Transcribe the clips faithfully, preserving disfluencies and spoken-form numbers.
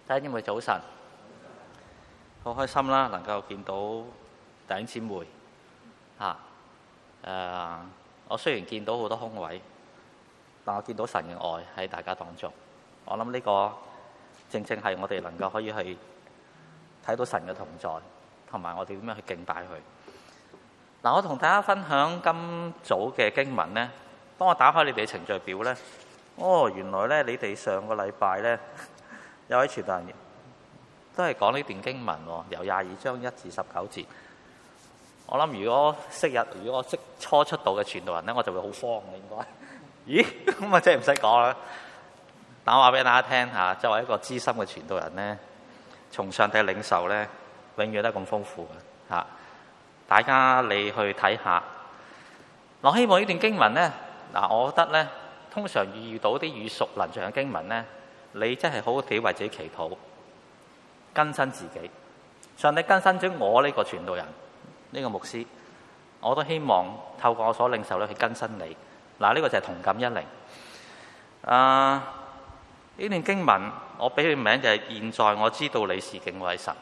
弟兄姊妹早晨，好開心啦，能夠見到弟兄姊妹嚇。誒，我雖然見到好多空位，但我見到神嘅愛喺大家當中。我諗呢個正正係我哋能夠可以去睇到神嘅同在，同埋我哋點樣去敬拜佢。嗱，我同大家分享今早嘅經文咧。當我打開你哋嘅程序表咧，哦，原來咧你哋上個禮拜咧。有位傳道人都係講呢段經文喎，由廿二章一至十九節。我諗如果昔日，如果我識初出道嘅傳道人咧，我就會好慌嘅應該。咦，咁啊真係唔使講啦。但我話俾大家聽嚇，作為一個資深嘅傳道人咧，從上帝領受咧，永遠都係咁豐富嘅嚇。大家你去睇下。我希望呢段經文咧，嗱，我覺得咧，通常遇到啲耳熟能詳嘅經文咧。你真係好好地為自己祈禱，更新自己。上帝更新咗我呢個傳道人，呢個牧師，我都希望透過我所領受咧去更新你。嗱，呢個就係同感一靈。啊，呢段經文我俾佢名就係現在我知道你是敬畏神。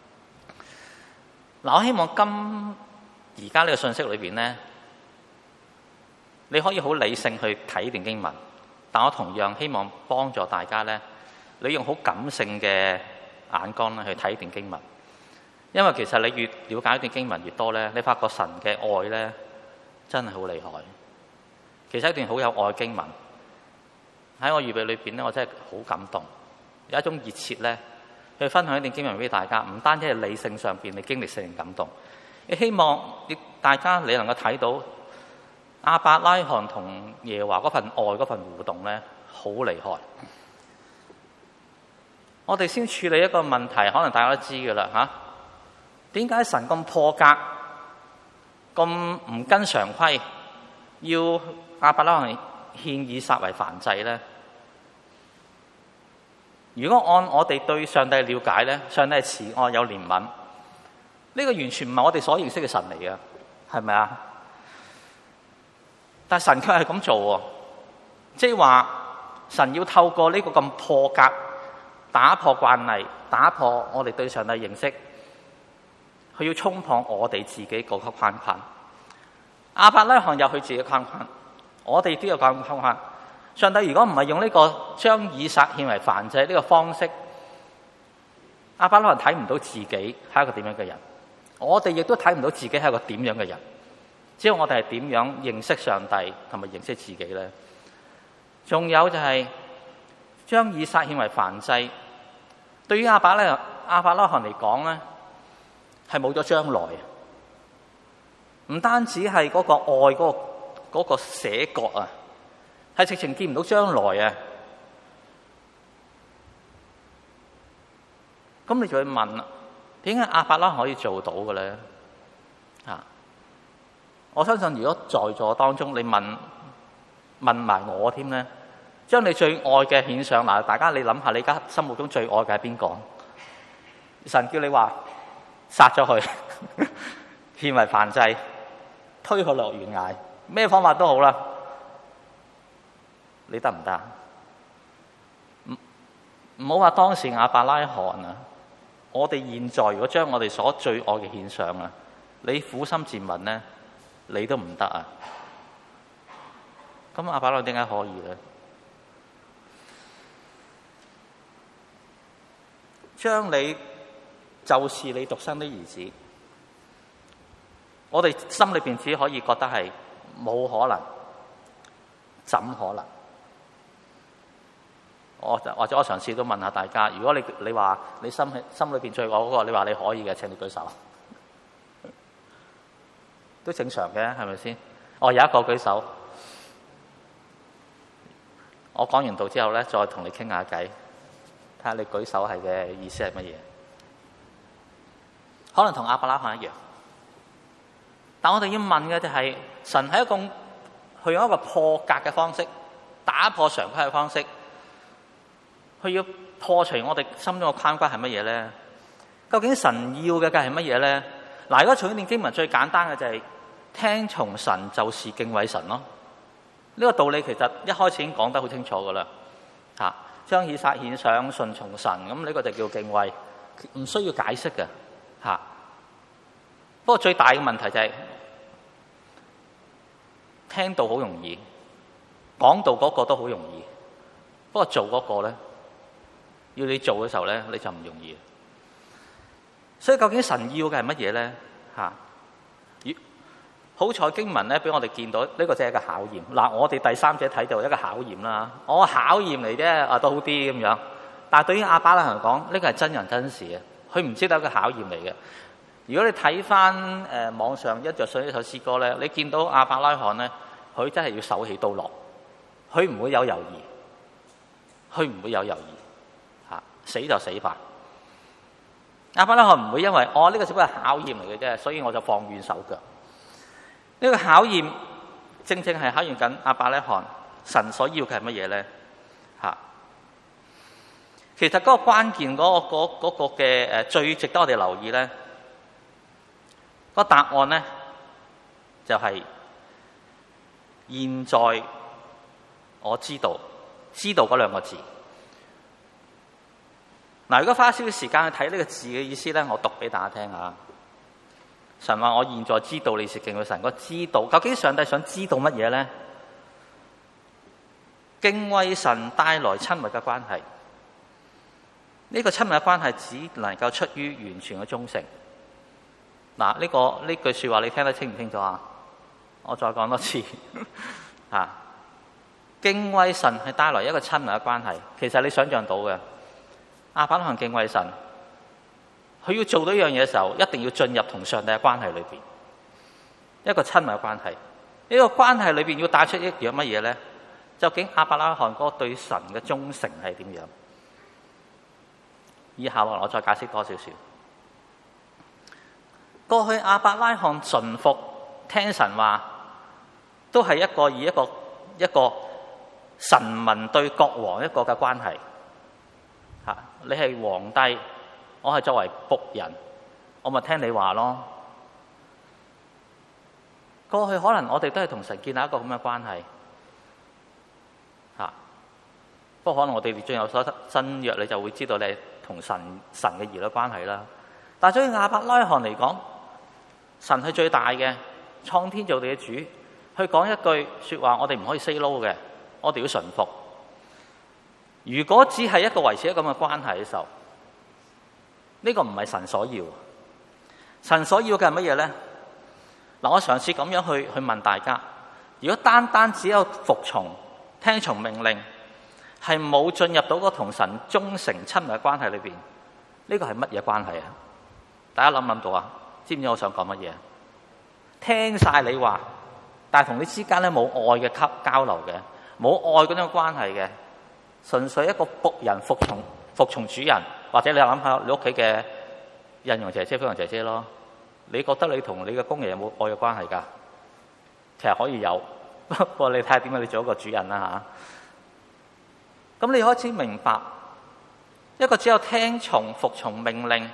嗱，我希望今而家呢個信息裏邊咧，你可以好理性去睇呢段經文。但我同樣希望幫助大家咧，你用好感性嘅眼光咧去睇呢段經文，因為其實你越了解呢段經文越多咧，你發覺神嘅愛咧真係好厲害。其實一段好有愛嘅經文喺我預備裏邊咧，我真係好感動，有一種熱切咧去分享一段經文俾大家，唔單止係理性上邊你經歷性嘅感動，亦希望大家你能夠睇到。亞伯拉罕同耶和華嗰份愛嗰份互動咧，好厲害。我哋先處理一個問題，可能大家都知㗎啦嚇。點解神咁破格、咁唔跟常規，要亞伯拉罕獻以撒為燔祭咧？如果按我哋對上帝嘅了解咧，上帝係慈愛有憐憫，呢個完全唔係我哋所認識嘅神嚟嘅，係咪啊？但神卻係咁做喎，即係話神要透過呢個咁破格，打破慣例，打破我哋對上帝認識，佢要衝破我哋自己嗰個框框。亞伯拉罕有佢自己嘅框框，我哋都有個框框。上帝如果唔係用呢個將以撒獻為燔祭呢個方式，亞伯拉罕睇唔到自己係一個點樣嘅人，我哋亦都睇唔到自己係一個點樣嘅人。只要我哋係點樣認識上帝同埋認識自己咧？仲有就係將以撒獻為燔祭，對於亞伯咧亞伯拉罕嚟講咧，係冇咗將來啊！唔單止係嗰個愛嗰個嗰個捨割啊，係直情見唔到將來啊！咁你就會問啦，點解亞伯拉罕可以做到嘅咧？啊！我相信，如果在座當中你問問埋我添咧，將你最愛嘅獻上嗱，大家你諗下，你而家心目中最愛嘅係邊個？神叫你話殺咗佢，獻為燔祭，推佢落懸崖，咩方法都好啦，你得唔得？唔唔好話當時亞伯拉罕啊，我哋現在如果將我哋所最愛嘅獻上啊，你苦心自問咧？你都唔得啊！咁亞伯拉罕點解可以咧？將你就是你獨生的兒子，我哋心裏邊只可以覺得係冇可能，怎可能？我或者我嘗試都問下大家，如果你你話你心心裏邊最愛嗰個，你話你可以嘅，請你舉手。都正常嘅，係咪先？哦，有一個舉手。我講完道之後咧，再同你傾下偈，睇下你舉手係嘅意思係乜嘢？可能同亞伯拉罕一樣，但我哋要問嘅就係、是、神係一個佢用一個破格嘅方式，打破常規嘅方式，佢要破除我哋心中嘅框框係乜嘢咧？究竟神要嘅嘅係乜嘢咧？嗱，如果從呢段經文最簡單嘅就係、是。聽從神就是敬畏神咯，呢、這個道理其實一開始已經講得好清楚噶啦，嚇！ 將以撒獻上，順從神，咁呢個就叫敬畏，唔需要解釋嘅嚇。不過最大嘅問題就係、是、聽到好容易，講到嗰個都好容易，不過做嗰個咧，要你做嘅時候咧，你就唔容易。所以究竟神要嘅係乜嘢咧？嚇！好彩經文咧，俾我哋見到呢、這個就係一個考驗。嗱，我哋第三者睇到一個考驗啦，我考驗嚟啫，啊都好啲咁樣。但係對於亞伯拉罕嚟講，呢、這個係真人真事嘅，佢唔知道一個考驗嚟嘅。如果你睇翻誒網上一着信呢首詩歌咧，你見到亞伯拉罕咧，佢真係要手起刀落，佢唔會有猶豫，佢唔會有猶豫，嚇死就死吧。亞伯拉罕唔會因為哦呢、這個只不過係考驗嚟嘅啫，所以我就放軟手腳。呢、這個考驗正正係考驗緊亞伯拉罕，神所要嘅係乜嘢咧？嚇！其實嗰個關鍵嗰、那個嗰、那個嘅誒最值得我哋留意咧，嗰、那個答案咧就係、是、現在我知道，知道嗰兩個字。嗱，如果花少少時間去睇呢個字嘅意思咧，我讀俾大家聽下。神話我現在知道你是敬畏神，我知道究竟上帝想知道乜嘢咧？敬畏神帶來親密嘅關係，呢、這個親密嘅關係只能夠出於完全嘅忠誠。嗱，呢個呢句說話你聽得清唔清楚啊？我再講多次啊！敬畏神係帶來一個親密嘅關係，其實你想象到嘅。亞伯拉罕敬畏神，佢要做到一樣嘢嘅時候，一定要進入同上帝嘅關係裏邊，一個親密嘅關係。呢、這個關係裏邊要帶出一樣乜嘢咧？究竟亞伯拉罕嗰個對神嘅忠誠係點樣？以下我再解釋多少少。過去亞伯拉罕順服聽神話，都係一個以一個一個臣民對國王一個嘅關係。吓，你係皇帝，我係作為僕人，我咪聽你話咯。過去可能我哋都係同神建立一個咁嘅關係，吓。不過可能我哋仲有所新約，你就會知道你係同神神嘅兒女關係啦。但係對於亞伯拉罕嚟講，神係最大嘅，創天造地嘅主，去講一句說話，我哋唔可以 say no 嘅，我哋要順服。如果只係一個維持一個咁嘅關係嘅時候，呢、這個唔係神所要。神所要嘅係乜嘢咧？嗱，我嘗試咁樣去去問大家：如果單單只有服從、聽從命令，係冇進入到嗰個同神忠誠親密嘅關係裏邊，呢、這個係乜嘢關係啊？大家諗唔諗到啊？知唔知我想講乜嘢？聽晒你話，但係同你之間咧冇愛嘅交交流嘅，冇愛嗰種關係嘅。純粹一個僕人服從服從主人，或者你諗下你屋企嘅印傭姐姐、菲傭姐姐咯，你覺得你同你嘅工人有冇愛嘅關係㗎？其實可以有，不過你睇下點解你做一個主人啦嚇。咁你開始明白，一個只有聽從服從命令，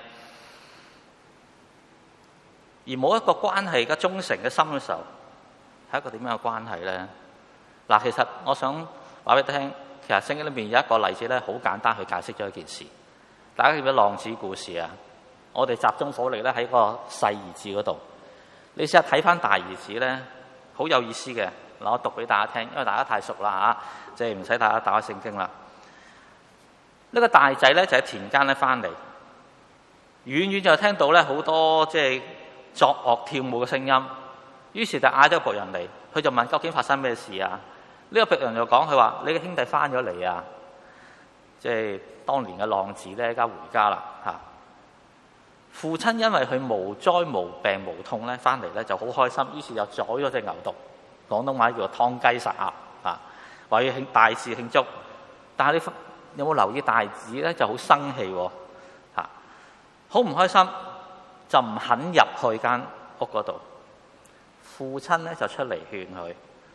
而冇一個關係嘅忠誠嘅心嘅時候，係一個點樣嘅關係咧？嗱，其實我想話俾你聽。其實聖經裏面有一個例子咧，好簡單去解釋咗一件事。大家記唔記得浪子故事啊？我哋集中火力咧喺個細兒子嗰度。你試下睇翻大兒子咧，好有意思嘅。嗱，我讀俾大家聽，因為大家太熟啦嚇，即係唔使大家打開聖經啦。呢個大仔咧就喺田間咧翻嚟，遠遠就聽到咧好多即係作樂跳舞嘅聲音，於是就嗌咗個僕人嚟，佢就問究竟發生咩事啊？呢、這個僕人就講：佢話你嘅兄弟翻咗嚟啊！即係當年嘅浪子咧，而家回家啦嚇。父親因為佢無災無病無痛咧，翻嚟咧就好開心，於是就宰咗隻牛犢，廣東話叫做劏雞殺鴨啊，話要慶大事慶祝。但係你有冇留意大子咧就好生氣喎嚇，好唔開心，就唔肯入去間屋嗰度。父親咧就出嚟勸佢。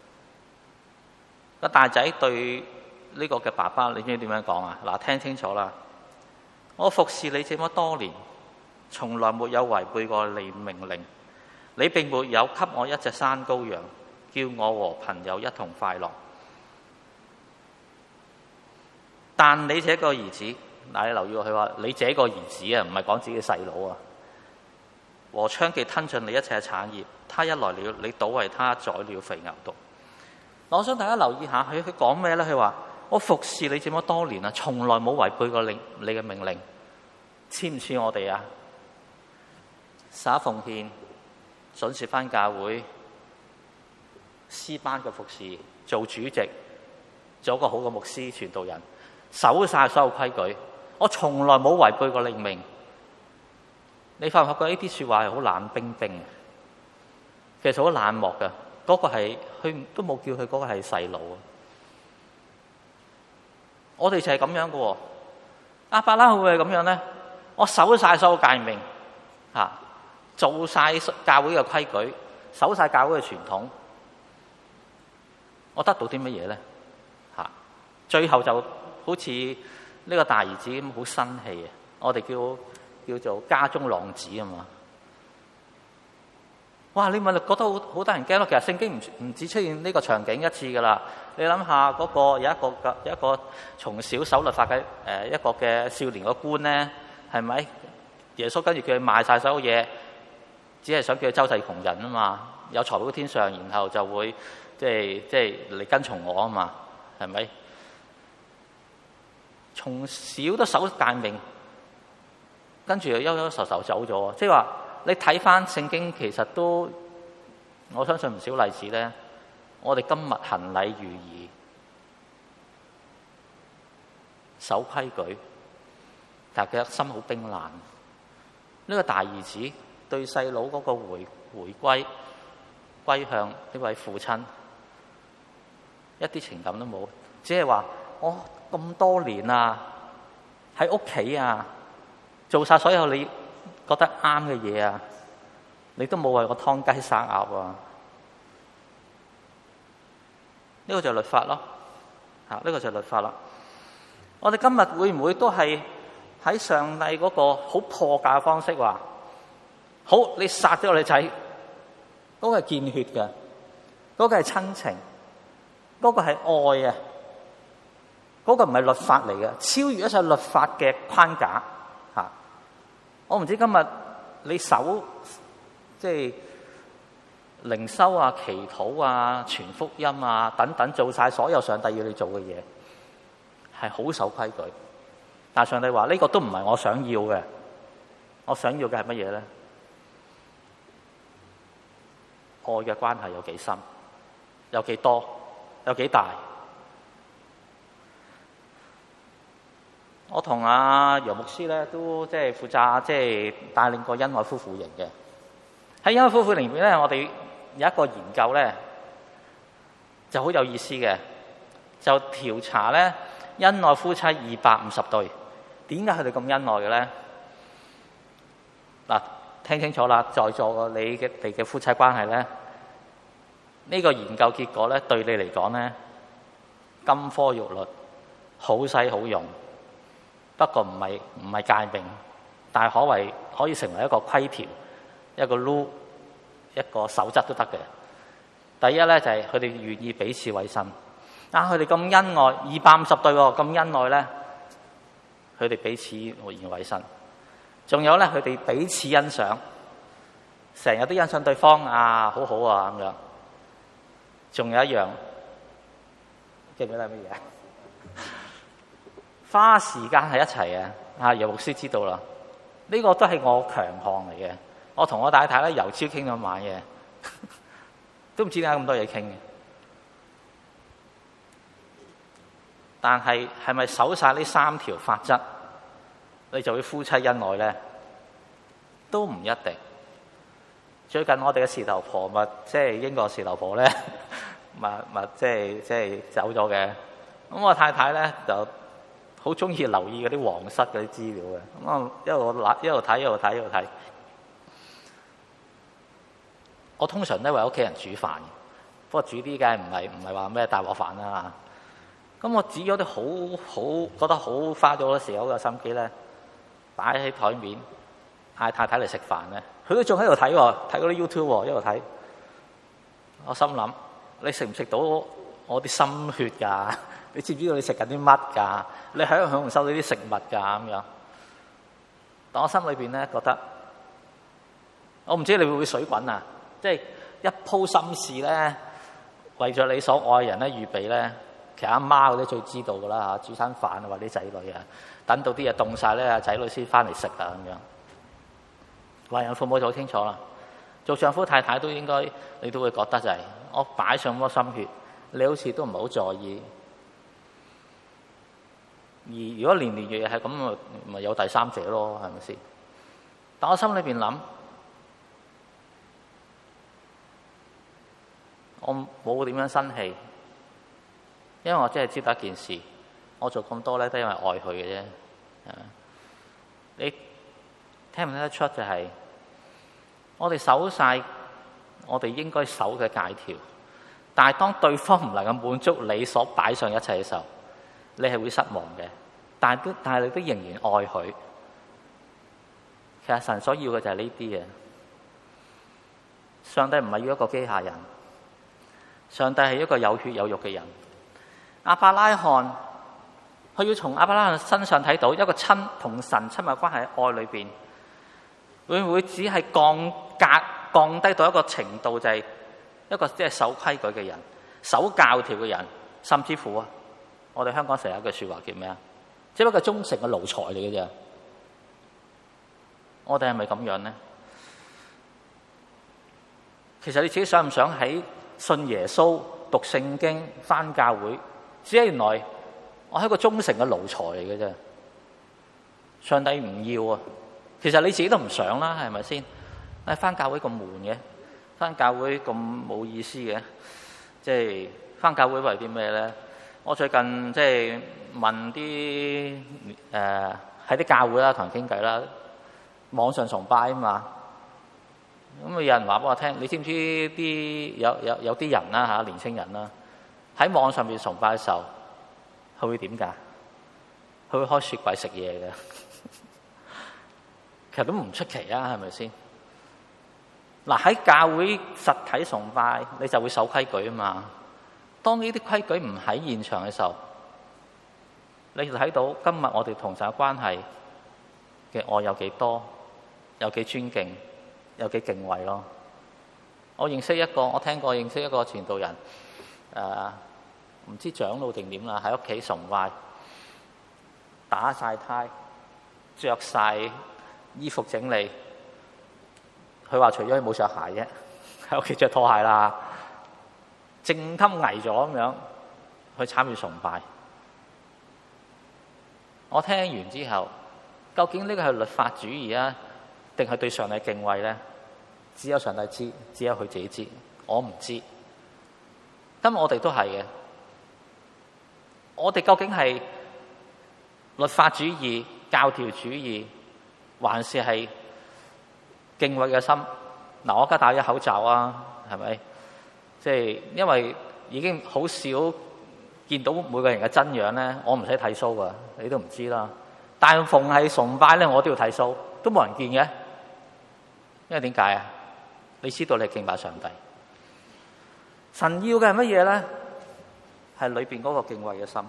個大仔對呢個嘅爸爸，你知唔知點樣講啊？嗱，聽清楚啦！我服侍你這麼多年，從來沒有違背過你命令。你並沒有給我一隻山羔羊，叫我和朋友一同快樂。 但你這個兒子，嗱，你留意佢話你這個兒子啊，唔係講自己細佬啊。和娼妓吞盡你一切產業，他一來了，你倒為他宰了肥牛犢。我想大家留意下，佢佢講咩咧？佢話我服侍你這麼多年啦，從來冇違背過你你嘅命令，似唔似我哋啊？撒奉獻，準時返教會，詩班嘅服侍，做主席，做一個好嘅牧師、傳道人，守晒所有規矩。我從來冇違背過令命。你發唔發覺呢啲説話係好冷冰冰嘅？其實好冷漠嘅。嗰、那個係佢都冇叫佢嗰個係細路啊！我哋就係咁樣嘅喎。亞伯拉罕會係咁樣咧？我守晒所有誡命，嚇，做晒教會嘅規矩，守晒教會嘅傳統。我得到啲乜嘢咧？嚇，最後就好似呢個大兒子咁好生氣啊！我哋叫叫做家中浪子啊嘛。哇！你咪覺得好好得人驚咯。其實聖經唔唔止出現呢個場景一次噶啦。你諗下嗰個有一個嘅有一個從小守律法嘅誒一個嘅少年嘅官咧，係咪？耶穌跟住叫佢賣晒所有嘢，只係想叫佢周濟窮人啊嘛。有財寶天上，然後就會即係即係嚟跟從我啊嘛，係咪？從小都守誡命，跟住又憂憂愁愁走咗。即係話你睇翻聖經，其實都我相信唔少例子咧。我哋今日行禮如儀，守規矩，但係佢心好冰冷。呢個大兒子對細佬嗰個回回歸歸向呢位父親，一啲情感都冇，只係話我咁多年啊，喺屋企啊，做晒所有你覺得啱嘅嘢啊，你都冇為我劏雞殺鴨啊！呢個就係律法咯，嚇！呢個就係律法啦。我哋今日會唔會都係喺上帝嗰個好破格嘅方式話：好，你殺咗我哋仔，嗰個係見血嘅，嗰個係親情，嗰個係愛啊！嗰個唔係律法嚟嘅，超越一切律法嘅框架嚇。我唔知今日你守即係靈修啊、祈禱啊、傳福音啊等等，做晒所有上帝要你做嘅嘢，係好守規矩。但係上帝話呢個都唔係我想要嘅，我想要嘅係乜嘢咧？愛嘅關係有幾深，有幾多，有幾大？我同阿楊牧師咧都即係負責即係帶領個恩愛夫婦營嘅。喺恩愛夫婦營裏面咧，我哋有一個研究咧就好有意思嘅，就調查咧恩愛夫妻二百五十對，點解佢哋咁恩愛嘅咧？嗱，聽清楚啦，在座你嘅哋嘅夫妻關係咧，呢個研究結果咧對你嚟講咧金科玉律，好使好用。不過唔係唔係誡命，但係可謂可以成為一個規條、一個 rule、一個守則都得嘅。第一咧就係佢哋願意彼此委身。啊，佢哋咁恩愛，二百五十對喎，咁恩愛咧，佢哋彼此願意委身。仲有咧，佢哋彼此欣賞，成日都欣賞對方啊，好好啊咁樣。仲有一樣，記唔記得係乜嘢？花時間喺一齊啊！啊，楊牧師知道啦，呢、這個都係我強項嚟嘅。我同我太太咧由朝傾到晚嘅，都唔知點解咁多嘢傾嘅。但係係咪守晒呢三條法則，你就會夫妻恩愛咧？都唔一定。最近我哋嘅事頭婆咪即係英國事頭婆咧，咪咪即係即係走咗嘅。咁我太太咧就好中意留意嗰啲皇室嗰啲資料嘅，咁啊一路睇一路睇一路睇一路睇。我通常都為屋企人煮飯嘅，不過煮啲梗係唔係唔係話咩大鑊飯啦。咁我煮咗啲好好覺得好花咗好多時候嘅心機咧，擺喺台面嗌太太嚟食飯咧，佢都仲喺度睇喎，睇嗰啲 YouTube 喎，一路睇。我心諗你食唔食到我啲心血㗎？ 你知唔知道你食緊啲乜㗎？你享唔享受到啲食物㗎？咁樣，但我心裏邊咧覺得，我唔知你會唔會水滾啊？即係一鋪心事咧，為咗你所愛人咧預備咧，其實阿媽嗰啲最知道㗎啦嚇，煮餐飯啊，或者啲仔女啊，等到啲嘢凍晒咧，仔女先翻嚟食啊咁樣。為人父母就好清楚啦，做丈夫太太都應該，你都會覺得就係、是、我擺上咁多心血，你好似都唔係好在意。而如果年年月日係咁，咪咪有第三者咯，係咪先？但我心裏邊諗，我冇點樣生氣，因為我真係知道一件事，我做咁多咧都因為愛佢嘅啫。你聽唔聽得出就係、是、我哋守晒我哋應該守嘅戒條，但係當對方唔能夠滿足你所擺上一切嘅時候，你係會失望嘅。但係都但係你都仍然愛佢。其實神所要嘅就係呢啲嘅。上帝唔係要一個機械人，上帝係一個有血有肉嘅人。亞伯拉罕，佢要從亞伯拉罕身上睇到一個親同神親密關係嘅愛裏邊，會唔會只係降格降低到一個程度，就係一個即係守規矩嘅人、守教條嘅人，甚至乎啊，我哋香港成日有一句說話叫咩啊？只不過忠誠嘅奴才嚟嘅啫。我哋係咪咁樣呢？其實你自己想唔想喺信耶穌、讀聖經、返教會，只係原來我係一個忠誠嘅奴才嚟嘅啫。上帝唔要啊！其實你自己都唔想啦，係咪先？誒，返教會咁悶嘅，返教會咁冇意思嘅，即係返教會為啲咩咧？我最近即係問啲誒喺啲教會啦，同人傾偈啦，網上崇拜啊嘛。咁啊，有人話俾我聽，你知唔知啲有有有啲人啦嚇，年青人啦，喺網上面崇拜嘅時候，佢會點㗎？佢會開雪櫃食嘢嘅。其實都唔出奇啊，係咪先？嗱，喺教會實體崇拜，你就會守規矩啊嘛。當呢啲規矩唔喺現場嘅時候，你就睇到今日我哋同神嘅關係嘅愛有幾多，有幾尊敬，有幾敬畏咯。我認識一個，我聽過認識一個傳道人，誒、呃、唔知長老定點啦，喺屋企崇拜，打晒呔，着晒衣服整理。佢話除咗佢冇着鞋啫，喺屋企着拖鞋啦，正襟危咗咁樣去參與崇拜。我聽完之後，究竟呢個係律法主義啊，定係對上帝敬畏咧？只有上帝知，只有佢自己知，我唔知。今日我哋都係嘅，我哋究竟係律法主義、教條主義，還是係敬畏嘅心？嗱，我而家戴咗口罩啊，係咪？即係因為已經好少見到每個人嘅真樣咧，我唔使剃鬚噶，你都唔知啦。但係逢係崇拜咧，我都要剃鬚，都冇人見嘅。因為點解啊？你知道你係敬拜上帝，神要嘅係乜嘢咧？係裏邊嗰個敬畏嘅心。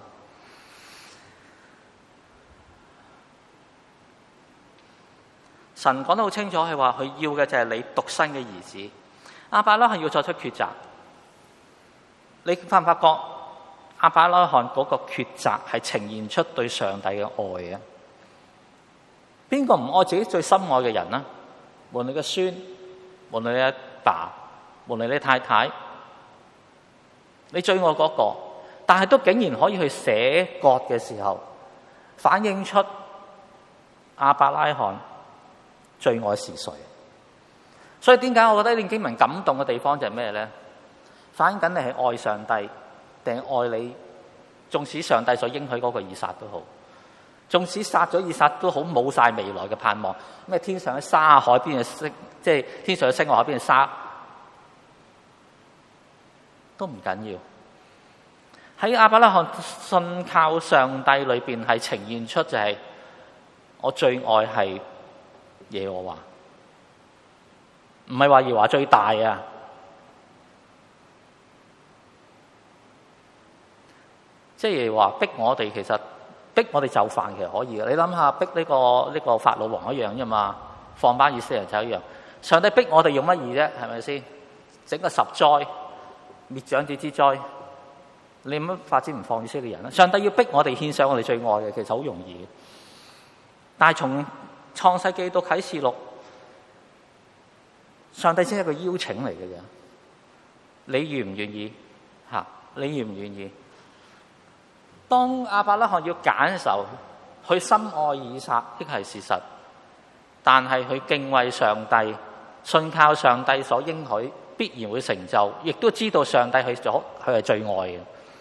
神講得好清楚，係話佢要嘅就係你獨生嘅兒子。亞伯拉罕要作出抉擇，你發唔發覺亞伯拉罕嗰個抉擇係呈現出對上帝嘅愛嘅？邊個唔愛自己最深愛嘅人呢？無論你嘅孫，無論你阿爸，無論你太太，你最愛嗰個，但係都竟然可以去捨割嘅時候，反映出亞伯拉罕最愛是誰？所以點解我覺得呢段經文感動嘅地方就係咩咧？反映緊你係愛上帝，定係愛你？縱使上帝所應許嗰個以撒都好，縱使殺咗以撒都好，冇晒未來嘅盼望。咩天上嘅沙，海邊嘅星，即係天上嘅星，海邊嘅沙，都唔緊要。喺亞伯拉罕信靠上帝裏邊，係呈現出就係我最愛係耶和華，唔係話耶和華最大啊！ 即係話逼我哋，其實逼我哋就範其實可以嘅。你諗下，逼呢個呢個法老王一樣啫嘛，放班以色列人就一樣。上帝逼我哋用乜嘢啫？係咪先？整個十災滅長子之災，你有乜法子唔放以色列人咧？上帝要逼我哋獻上我哋最愛嘅，其實好容易嘅。但係從創世記到啟示錄，上帝只係一個邀請嚟嘅啫。你願唔願意？嚇，你願唔願意？當亞伯拉罕要揀嘅時候，佢深愛以撒，呢係事實。但係佢敬畏上帝，信靠上帝所應許，必然會成就，亦都知道上帝係咗，佢係最愛嘅。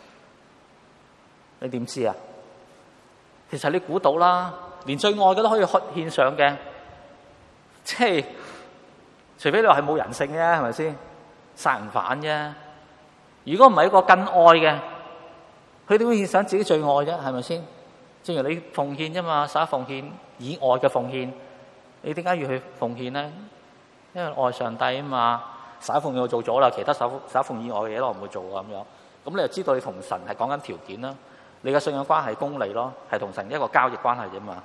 你點知啊？其實你估到啦，連最愛嘅都可以獻上嘅，即係除非你話係冇人性啫，係咪先？殺人犯啫。如果唔係一個更愛嘅，佢點會獻上自己最愛啫？係咪先？正如你奉獻啫嘛，撒奉獻以外嘅奉獻，你點解要去奉獻咧？因為愛上帝啊嘛。撒奉獻我做咗啦，其他撒撒奉獻以外嘅嘢我唔會做啊咁樣。咁你就知道你同神係講緊條件啦。你嘅信仰關係公理咯，係同神一個交易關係啫嘛。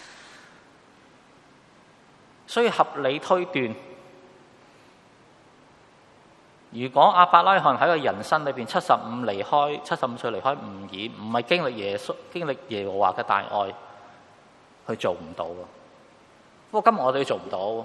所以合理推斷，如果亞伯拉罕喺個人生裏邊七十五離開七十五歲離開吾珥，唔係經歷耶穌經歷耶和華嘅大愛，佢做唔到。不過今日我哋都做唔到。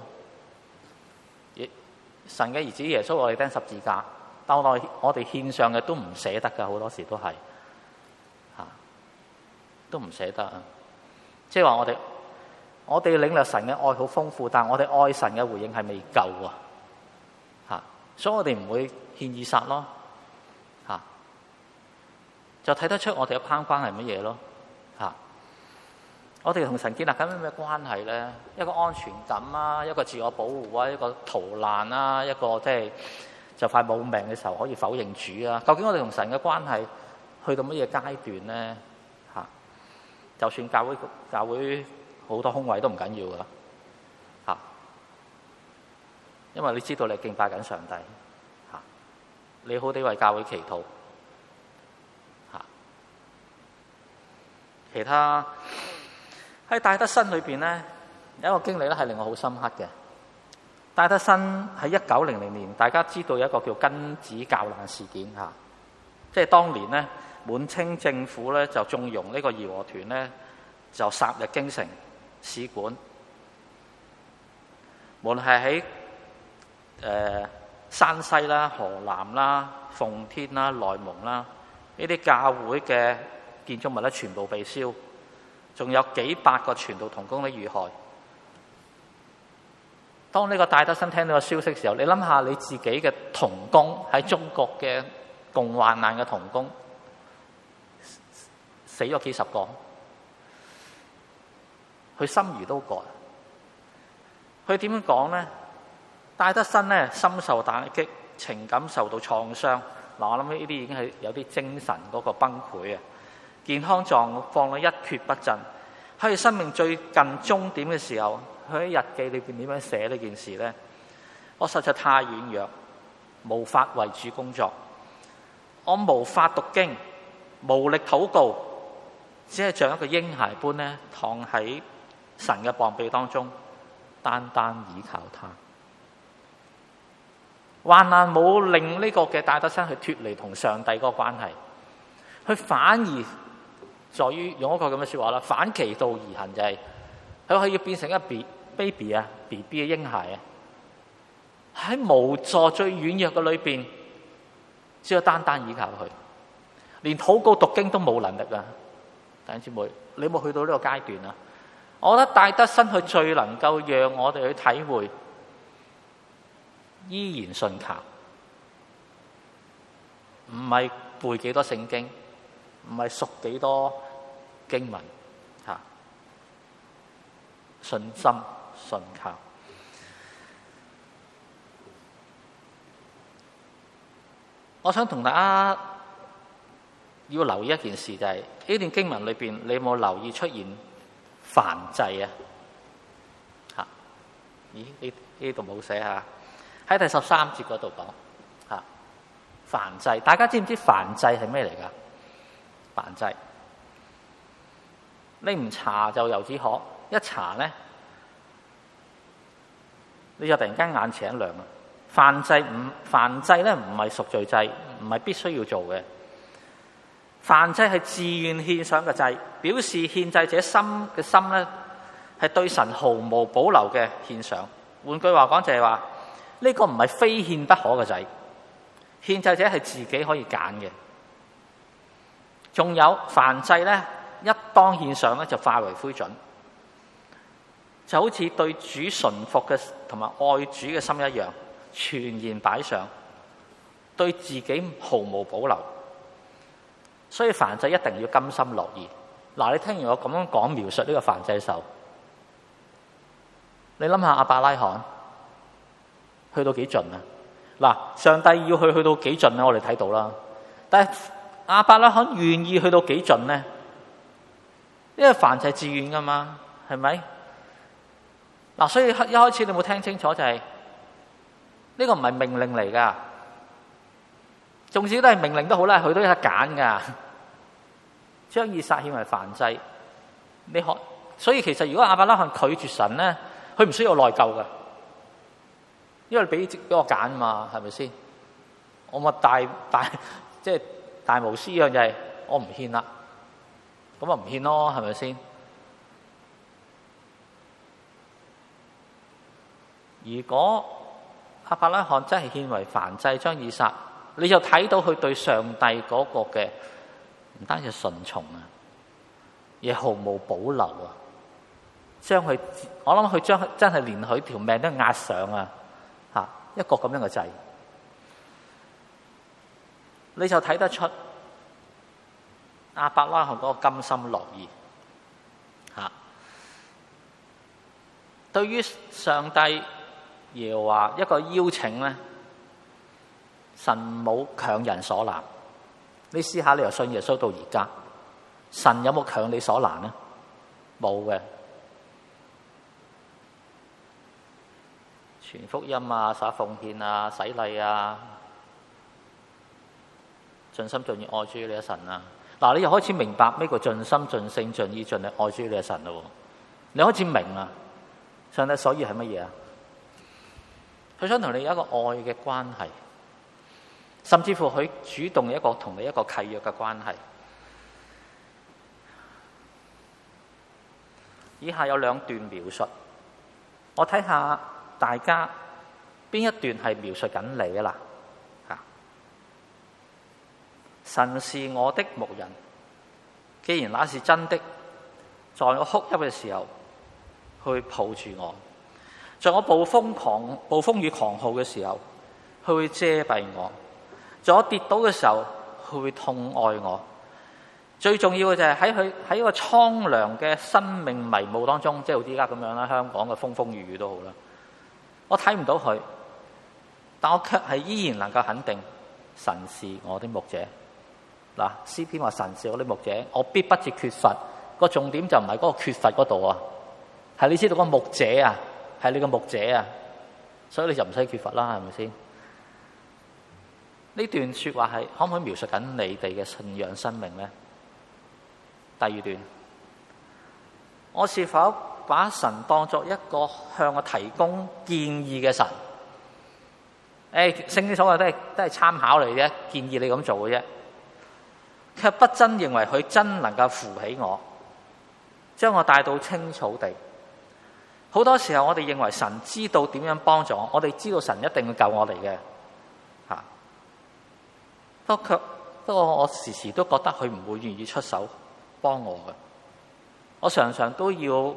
神嘅兒子耶穌我哋釘十字架，但我哋我哋獻上嘅都唔捨得㗎，好多時都係嚇，都唔捨得啊！即係話我哋我哋領略神嘅愛好豐富，但係我哋愛神嘅回應係未夠啊！嚇，所以我哋唔會獻以撒咯嚇，就睇得出我哋嘅攀關係乜嘢咯嚇。我哋同神建立緊咩關係咧？一個安全感啊，一個自我保護啊，一個逃難啊，一個即係就快冇命嘅時候可以否認主啊。究竟我哋同神嘅關係去到乜嘢階段咧？嚇，就算教會教會好多空位都唔緊要噶嚇，因為你知道你敬拜緊上帝嚇，你好地為教會祈禱嚇，其他。喺戴德生裏邊咧，有一個經歷咧係令我好深刻嘅。戴德生喺一九零零年，大家知道有一個叫庚子教難事件嚇，即係當年咧滿清政府咧就縱容呢個義和團咧就殺入京城使館，無論係喺誒山西啦、河南啦、奉天啦、內蒙啦呢啲教會嘅建築物咧全部被燒。仲有幾百個傳道同工咧遇害。當呢個戴德生聽到個消息嘅時候，你諗下你自己嘅同工喺中國嘅共患難嘅同工死咗幾十個，佢心如刀割。佢點樣講咧？戴德生咧深受打擊，情感受到創傷。嗱，我諗呢啲已經係有啲精神嗰個崩潰啊！健康狀況咧一蹶不振，喺佢生命最近終點嘅時候，佢喺日記裏邊點樣寫呢件事咧？我實在太軟弱，無法為主工作，我無法讀經，無力禱告，只係像一個嬰孩般咧躺喺神嘅膀臂當中，單單倚靠他。患難冇令呢個嘅戴德生去脫離同上帝嗰個關係，佢反而在於用一個咁嘅說話啦，反其道而行，就係佢可以變成一個 baby 啊 B B 嘅嬰孩啊，喺無助最軟弱嘅裏邊，只有單單依靠佢，連禱告讀經都冇能力啊！弟兄姊妹，你有冇去到呢個階段啊？我覺得戴德生佢最能夠讓我哋去體會依然信靠，唔係背幾多聖經，唔係熟幾多經文嚇，信心信靠。我想同大家要留意一件事，就係呢段經文裏邊，你有冇留意出現燔祭啊？嚇，咦？呢呢度冇寫嚇，喺第十三節嗰度講嚇燔祭。大家知唔知燔祭係咩嚟㗎？ 燔祭。你唔查就由此可，一查咧，你就突然間眼前一亮啦。燔祭唔燔祭咧，唔係贖罪祭，唔係必須要做嘅。燔祭係自願獻上嘅祭，表示獻祭者心嘅心咧係對神毫無保留嘅獻上。換句話講就係話，呢個唔係非獻不可嘅祭，獻祭者係自己可以揀嘅。仲有燔祭咧，一當獻上咧就化為灰燼，就好似對主順服嘅同埋愛主嘅心一樣，全然擺上，對自己毫無保留。所以燔祭一定要甘心樂意。嗱，你聽完我咁樣講描述呢個燔祭獸，你諗下亞伯拉罕去到幾盡啊？嗱，上帝要去去到幾盡咧？我哋睇到啦。但係亞伯拉罕願意去到幾盡咧？因為燔祭自願噶嘛，係咪？嗱，所以一開始你冇聽清楚就係、是、呢、這個唔係命令嚟噶，縱使都係命令都好啦，佢都有得揀噶。將以撒獻為燔祭，你可所以其實如果亞伯拉罕拒絕神咧，佢唔需要內疚噶，因為俾俾我揀嘛，係咪先？我咪大大即係大無私樣就係我唔獻啦，咁啊唔獻咯，係咪先？如果亞伯拉罕真係獻為燔祭將以撒，你就睇到佢對上帝嗰個嘅唔單止順從啊，亦毫無保留啊！將佢，我諗佢將真係連佢條命都押上啊！嚇，一個咁樣嘅祭，你就睇得出亞伯拉罕嗰個甘心樂意嚇。對於上帝耶和華一個邀請咧，神冇強人所難。你試下，你由信耶穌到而家，神有冇強你所難咧？冇嘅。傳福音啊，撒奉獻啊，洗禮啊，盡心盡意愛主你嘅神啊！嗱，你又開始明白咩叫盡心盡性盡意盡力愛主你嘅神咯？你開始明啊，上帝所以係乜嘢啊？佢想同你有一個愛嘅關係。甚至乎佢主動一個同你一個契約嘅關係。以下有兩段描述，我睇下大家邊一段係描述緊你啊嗱。神是我的牧人，既然那是真的，在我哭泣嘅時候，去抱住我；在我暴風狂暴風雨狂號嘅時候，佢會遮蔽我。在我跌倒嘅時候，佢會痛愛我。最重要嘅就係喺佢喺一個蒼涼嘅生命迷霧當中，即係好似而家咁樣啦，香港嘅風風雨雨都好啦。我睇唔到佢，但我卻係依然能夠肯定神是我的牧者。嗱，詩篇話神是我的牧者，我必不致缺乏。個重點就唔係嗰個缺乏嗰度啊，係你知道個牧者啊，係你個牧者啊，所以你就唔使缺乏啦，係咪先？呢段說話係可唔可以描述緊你哋嘅信仰生命呢？第二段，我是否把神當作一個向我提供建議嘅神？誒，聖經所謂都係都係參考嚟啫，建議你咁做嘅啫，卻不真認為佢真能夠扶起我，將我帶到青草地。好多時候我哋認為神知道點樣幫助我，我哋知道神一定會救我哋嘅。不過，不過我時時都覺得佢唔會願意出手幫我嘅。我常常都要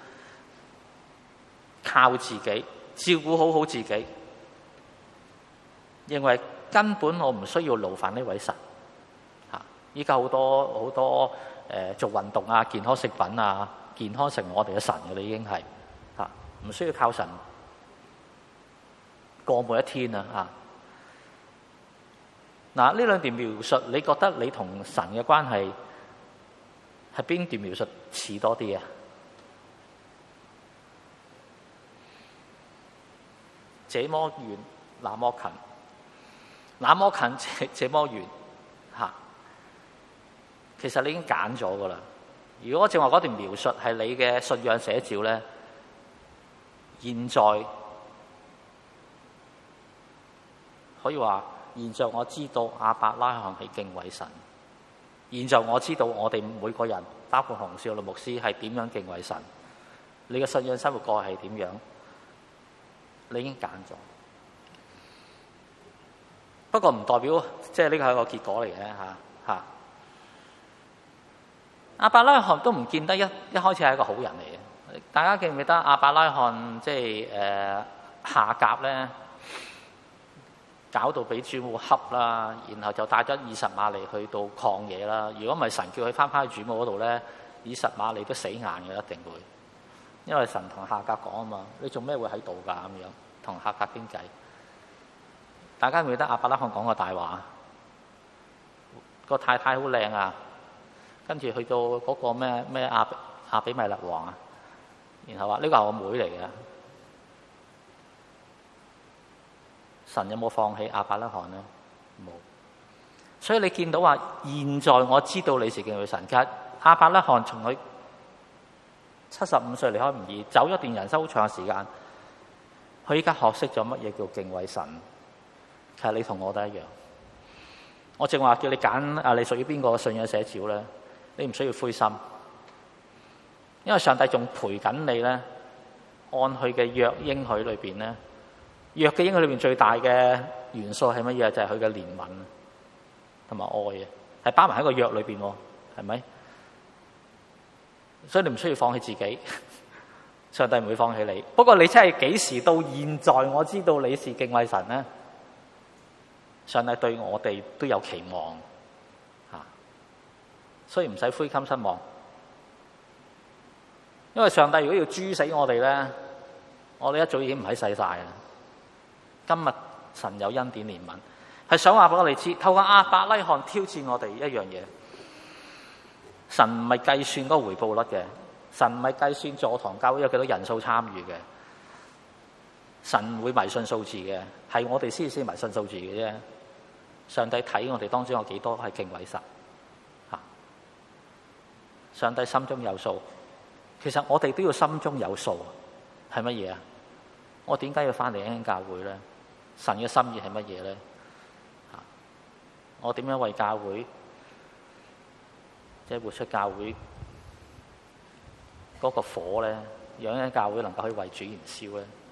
靠自己，照顧好好自己，認為根本我唔需要勞煩呢位神。嚇！依家好多好多誒、呃、做運動啊、健康食品啊、健康成為我哋嘅神嘅啦，已經係嚇，唔需要靠神過每一天啊！嚇！嗱，呢兩段描述，你覺得你同神嘅關係係邊段描述似多啲啊？這麼遠，那麼近，那麼近，這這麼遠，嚇。 其實你已經揀咗噶啦。如果我正話嗰段描述係你嘅信仰寫照咧，現在可以話，現在我知道亞伯拉罕係敬畏神。現在我知道我哋每個人，包括洪少律牧師，係點樣敬畏神。你嘅信仰生活過係點樣？你已經揀咗。不過唔代表即係呢個係一個結果嚟嘅嚇嚇。亞伯拉罕都唔見得一一開始係一個好人嚟嘅。大家記唔記得亞伯拉罕即係誒夏甲咧？搞到俾主母恰啦，然後就帶咗以實瑪利去到曠野啦。如果唔係神叫佢翻返去主母嗰度咧，以實瑪利都死硬嘅，一定會。因為神同夏甲講啊嘛，你做咩會喺度㗎？咁樣同夏甲傾偈。大家記唔記得亞伯拉罕講個大話？個太太好靚啊，跟住去到嗰個咩咩亞亞比米勒王啊，然後話呢個係我妹嚟嘅。神有冇放棄亞伯拉罕呢？冇。所以你見到話，現在我知道你是敬畏神。其實亞伯拉罕從佢七十五歲離開吾珥，走咗段人生好長嘅時間，佢依家學識咗乜嘢叫敬畏神。其實你同我都一樣。我正話叫你揀啊，你屬於邊個信仰寫照咧？你唔需要灰心，因為上帝仲陪緊你咧，按佢嘅約應許裏邊咧。約嘅應許裏面最大嘅元素係乜嘢？就係佢嘅憐憫同埋愛嘅，係包埋喺個約裏邊，係咪？所以你唔需要放棄自己，上帝唔會放棄你。不過你真係幾時到現在我知道你是敬畏神咧？上帝對我哋都有期望嚇，所以唔使灰心失望。因為上帝如果要誅死我哋咧，我哋一早已經唔喺世晒啦。今日神有恩典憐憫，係想話俾我哋知，透過亞伯拉罕挑戰我哋一樣嘢。神唔係計算嗰個回報率嘅，神唔係計算座堂教會有幾多人數參與嘅，神唔會迷信數字嘅，係我哋先先迷信數字嘅啫。上帝睇我哋當中有幾多係敬畏神，吓，上帝心中有數。其實我哋都要心中有數，係乜嘢啊？我點解要翻嚟呢間教會咧？神嘅心意係乜嘢咧？我點樣為教會，即係活出教會嗰個火咧？讓呢間教會能夠可以為主燃燒咧？